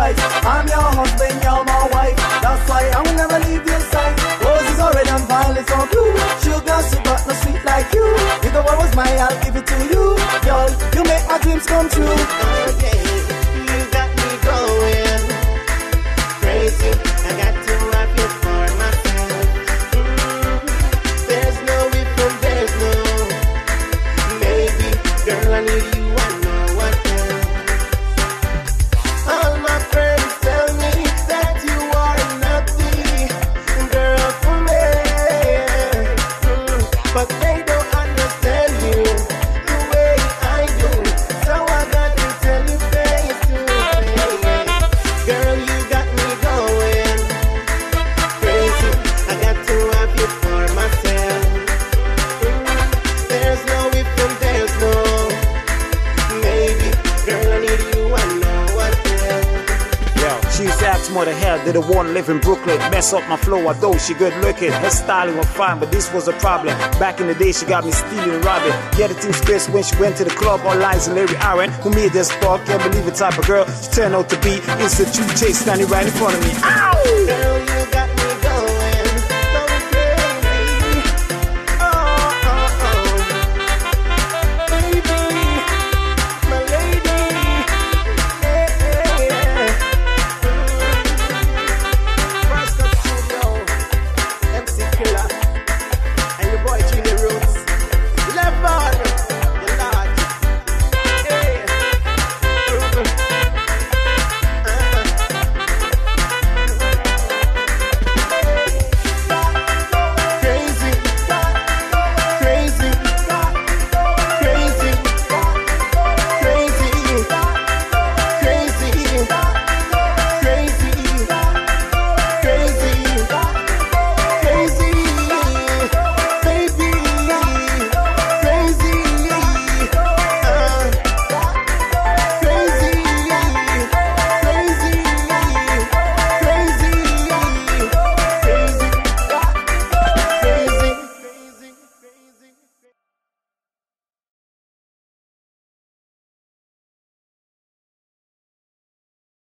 right. I'm your husband, you're my wife. That's why I will never leave your side. Roses are red and violets are blue. Sugar, but no sweet like you. If the world was mine, I'll give it to you. Girl, you make my dreams come true. Okay, you got me going crazy. I got to have you for myself. There's no if and there's no maybe. Girl, I need you, I know what else. All my friends tell me that you are not the girl for me, but they don't understand you the way I do. So I got to tell you face to face. Girl, you got me going crazy. I got to have you for myself. There's no if and there's no maybe. Girl, I need you, I know what else. Yo, she used to ask more the hell, didn't want to live in Brooklyn. Mess up my flow, although she good looking. Her styling was fine, but this was a problem. Back in the day, she got me stealing and robbing. Get it in space when she went to the club. All lies and Larry Aaron, who made this spark. Can't believe the type of girl she turned out to be. It's a true chase standing right in front of me. Ow!